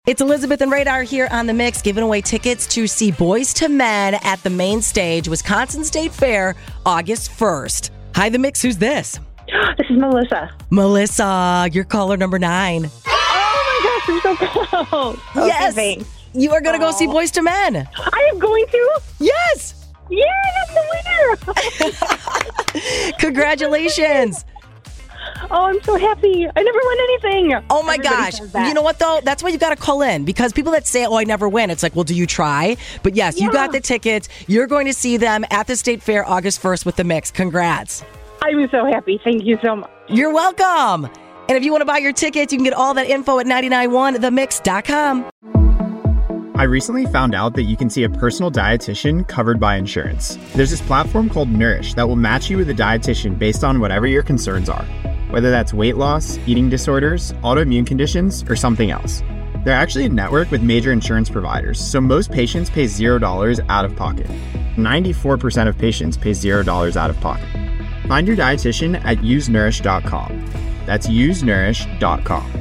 It's Elizabeth and Radar here on The Mix, giving away tickets to see Boys to Men at the main stage, Wisconsin State Fair, August 1st. Hi, The Mix. Who's this? This is Melissa. Melissa, you're caller number 9. Oh my gosh, I'm so close. Yes. Okay, thanks. You are going to go see Boys to Men. I am going to? Yes. Yeah, I'm the winner. Congratulations. Oh, I'm so happy. I never won anything. Oh, my Everybody gosh. says that. You know what, though? That's why you got to call in, because people that say, oh, I never win, it's like, well, do you try? But yes, you got the tickets. You're going to see them at the State Fair August 1st with The Mix. Congrats. I'm so happy. Thank you so much. You're welcome. And if you want to buy your tickets, you can get all that info at 991themix.com. I recently found out that you can see a personal dietitian covered by insurance. There's this platform called Nourish that will match you with a dietitian based on whatever your concerns are, whether that's weight loss, eating disorders, autoimmune conditions, or something else. They're actually a network with major insurance providers, so most patients pay $0 out of pocket. 94% of patients pay $0 out of pocket. Find your dietitian at usenourish.com. That's usenourish.com.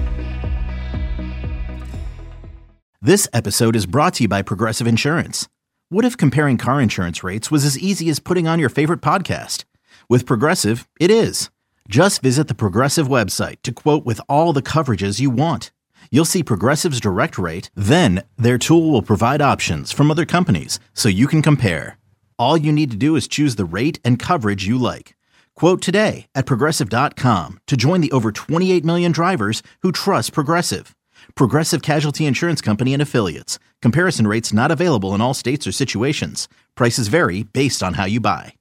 This episode is brought to you by Progressive Insurance. What if comparing car insurance rates was as easy as putting on your favorite podcast? With Progressive, it is. Just visit the Progressive website to quote with all the coverages you want. You'll see Progressive's direct rate, then their tool will provide options from other companies so you can compare. All you need to do is choose the rate and coverage you like. Quote today at Progressive.com to join the over 28 million drivers who trust Progressive. Progressive Casualty Insurance Company and Affiliates. Comparison rates not available in all states or situations. Prices vary based on how you buy.